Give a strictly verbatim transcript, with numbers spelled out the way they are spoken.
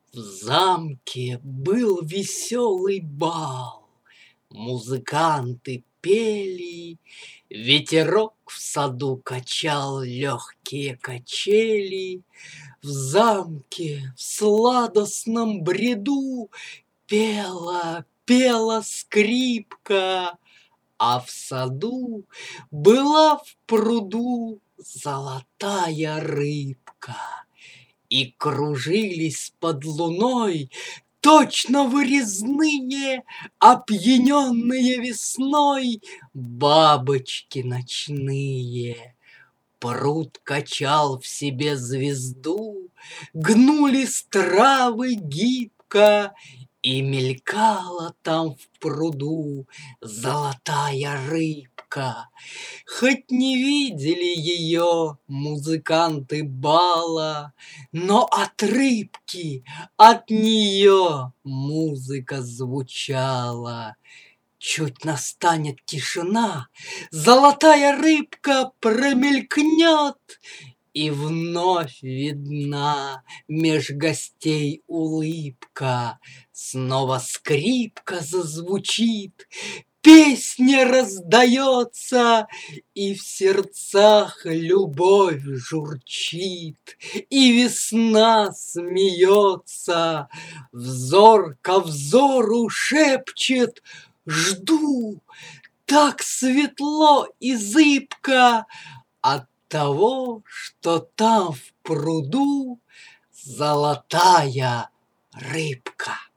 В замке был веселый бал, музыканты пели, ветерок в саду качал легкие качели. В замке в сладостном бреду пела, пела скрипка, а в саду была в пруду золотая рыбка. И кружились под луной точно вырезные, опьяненные весной бабочки ночные. Пруд качал в себе звезду, гнулись травы гибко, и мелькала там в пруду золотая рыбка. Хоть не видели ее музыканты бала, но от рыбки, от нее музыка звучала. Чуть настанет тишина, золотая рыбка промелькнет, и вновь видна меж гостей улыбка. Снова скрипка зазвучит, песня раздается, и в сердцах любовь журчит, и весна смеется. Взор ко взору шепчет: жду, так светло и зыбко от того, что там в пруду золотая рыбка.